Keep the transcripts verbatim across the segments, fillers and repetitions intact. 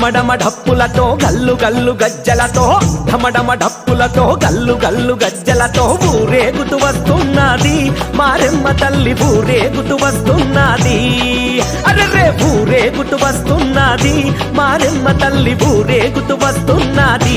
ఢమఢమ ఢప్పులతో గల్లు గల్లు గజ్జలతో ఢమఢమ ఢప్పులతో గల్లు గల్లు గజ్జలతో ఊరేగుతూ వస్తున్నది మారెమ్మ తల్లి ఊరేగుతూ వస్తున్నది అరెరే ఊరేగుతూ వస్తున్నది మారెమ్మ తల్లి ఊరేగుతూ వస్తున్నది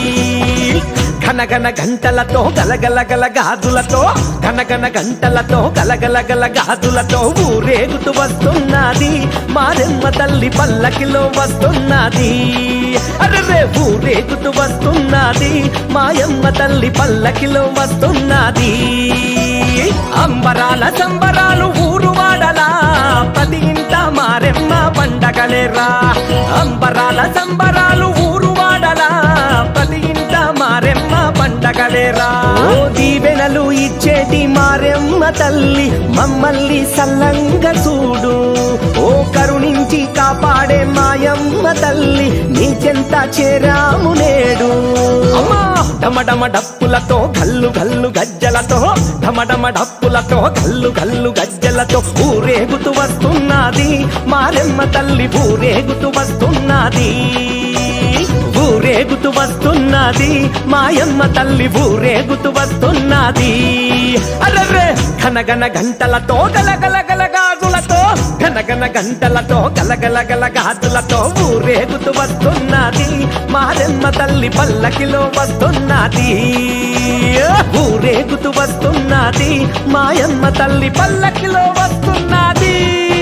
ఘనఘన గంటలతో గలగల గల గాజులతో ఘనఘన గంటలతో గలగల గల గాజులతో ఊరేగుతూ వస్తున్నది మారెమ్మ తల్లి పల్లకిలో వస్తున్నది అరెరే ఊరేగుతూ వస్తున్నది మాయమ్మ తల్లి పల్లకిలో వస్తున్నది అంబరాల సంబరాలు ఊరు వాడలా పది ఇంట మారెమ్మ పండగలేరా అంబరాల సంబరాలు ఊరు వాడలా పది ఇంట మారెమ్మ పండగలేరా ఓ దీవెనలు ఇచ్చేటి మారెమ్మ తల్లి మమ్మల్ని సల్లంగా చూడు ఓ కరుణించి కాపాడే మాయమ్మ తల్లి నీ చెంత చేరాము నేడు అమ్మా ఢమఢమ ఢప్పులతో గల్లు గల్లు గజ్జలతో ఢమఢమ ఢప్పులతో గల్లు గల్లు గజ్జలతో ఊరేగుతూ వస్తున్నది మారెమ్మ తల్లి ఊరేగుతూ వస్తున్నది ఊరేగుతూ వస్తున్నది మాయమ్మ తల్లి ఊరేగుతూ వస్తున్నది అరెరే ఘనఘన గంటలతో గలగల గల గాజులతో ఘనఘన గంటలతో గలగల గల గాజులతో ఊరేగుతూ వస్తున్నది మారెమ్మ తల్లి పల్లకిలో వస్తున్నది ఊరేగుతూ వస్తున్నది మాయమ్మ తల్లి పల్లకిలో వస్తున్నది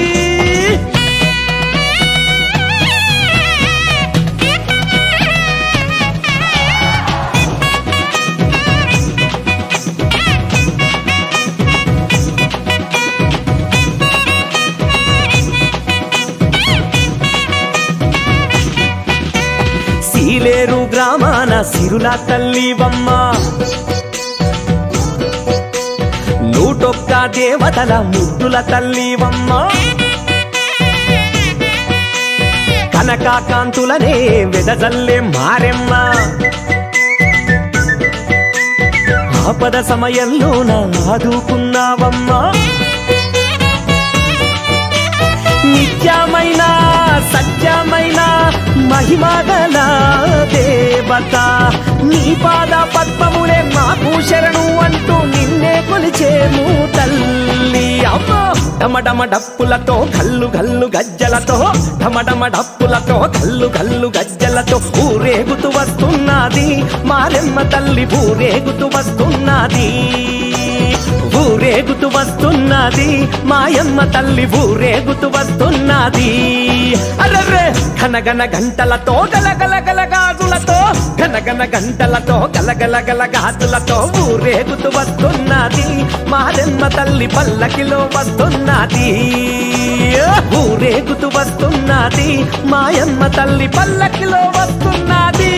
సీలేరు గ్రామాన సిరుల తల్లివమ్మ నూటొక్క దేవతల ముద్దుల తల్లివమ్మ కనకాకాంతులనే వెదజల్లే మారెమ్మ ఆపద సమయంలోన ఆదుకున్నావమ్మ నిత్యమైన సత్యమైన మహిమగల దేవత నీ పాద పద్మములే మాకు శరణు అంటూ నిన్నే కొలిచేము తల్లి అమ్మా ఢమఢమ ఢప్పులతో గల్లు గల్లు గజ్జలతో ఢమఢమ ఢప్పులతో గల్లు గల్లు గజ్జలతో ఊరేగుతూ వస్తున్నది మారెమ్మ తల్లి ఊరేగుతూ వస్తున్నది ఊరేగుతూ వస్తున్నది మాయమ్మ తల్లి ఊరేగుతూ వస్తున్నది అరెరే ఘనఘన గంటలతో గలగల గల గాజులతో ఘనఘన గంటలతో గలగల గల గాజులతో ఊరేగుతూ వస్తున్నది మారెమ్మ తల్లి పల్లకిలో వస్తున్నది ఊరేగుతూ వస్తున్నది మాయమ్మ తల్లి పల్లకిలో వస్తున్నది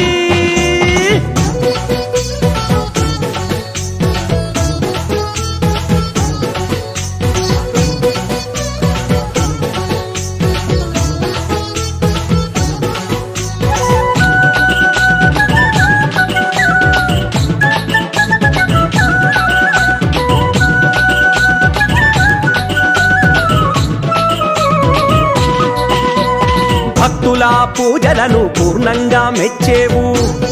భక్తుల పూజలను పూర్ణంగా మెచ్చేవు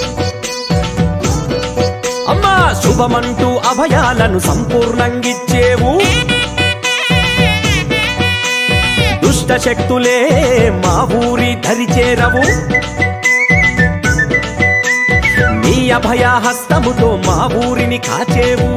అమ్మా శుభమంటూ అభయాలను సంపూర్ణంగిచ్చేవు దుష్ట శక్తులే మా ఊరి ధరిచేరవు నీ అభయ హస్తముతో మా ఊరిని కాచేవు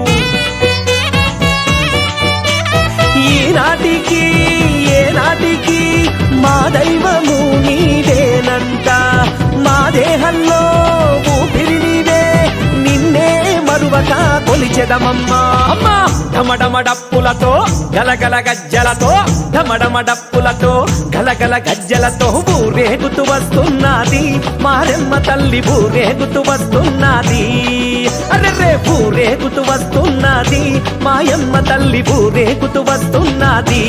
ఈనాటికి ఏనాటికి మా దైవము నీవేనంట మా దేహంలో ఊపిరి నీవే నిన్నే మరువక కొలిచెదమమ్మా అమ్మా ఢమఢమ డప్పులతో గలగల గజ్జలతో ఢమఢమ డప్పులతో గలగల గజ్జలతో ఊరేగుతూ వస్తున్నది మారెమ్మ తల్లి ఊరేగుతూ వస్తున్నది అరెరే ఊరేగుతూ వస్తున్నది మాయమ్మ తల్లి ఊరేగుతూ వస్తున్నది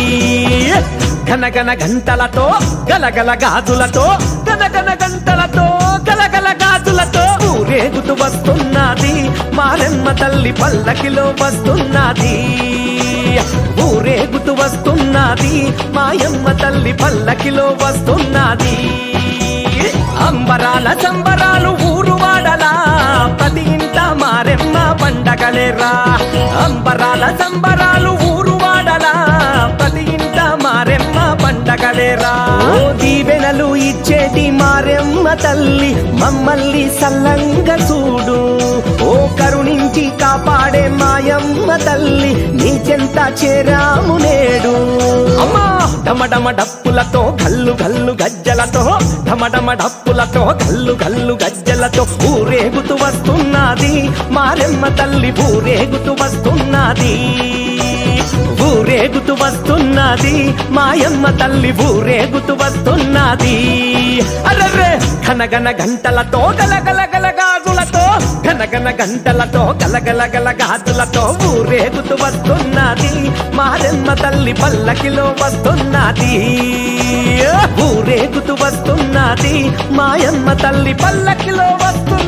ఘనఘన గంటలతో గలగల గాజులతో గనగన గంటలతో గలగల గాజులతో ఊరేగుతూ వస్తున్నది మారెమ్మ తల్లి పల్లకిలో వస్తున్నది ఊరేగుతూ వస్తున్నది మాయమ్మ తల్లి పల్లకిలో వస్తున్నది అంబరాల సంబరాలు ఊరు వాడలా ప్రతి ఇంట మారెమ్మ పండగలేరా అంబరాల సంబరాలు ఊరు వాడలా ప్రతి ఇంట మారెమ్మ పండగలేరా ఓ దీవెనలు ఇచ్చేటి మారెమ్మ తల్లి మమ్మల్ని సల్లంగా చూడు ఓ కరుణించి కాపాడే మాయమ్మ తల్లి నీ చెంత చేరాము నేడు అమ్మా డమడమ డప్పులతో గల్లు గల్లు గజ్జలతో డమడమ డప్పులతో గల్లు గల్లు గజ్జలతో ఊరేగుతూ వస్తున్నది మారెమ్మ తల్లి ఊరేగుతూ వస్తున్నది ఊరేగుతూ వస్తున్నది మాయమ్మ తల్లి ఊరేగుతూ వస్తున్నది అర్రే ఘనగన గంటలతో గలగల గల గాజులతో ఘనగన గంటలతో గలగల గల గాజులతో ఊరేగుతూ వస్తున్నది మారెమ్మ తల్లి పల్లకిలో వస్తున్నది ఊరేగుతూ వస్తున్నది మాయమ్మ తల్లి పల్లకిలో వస్తున్నది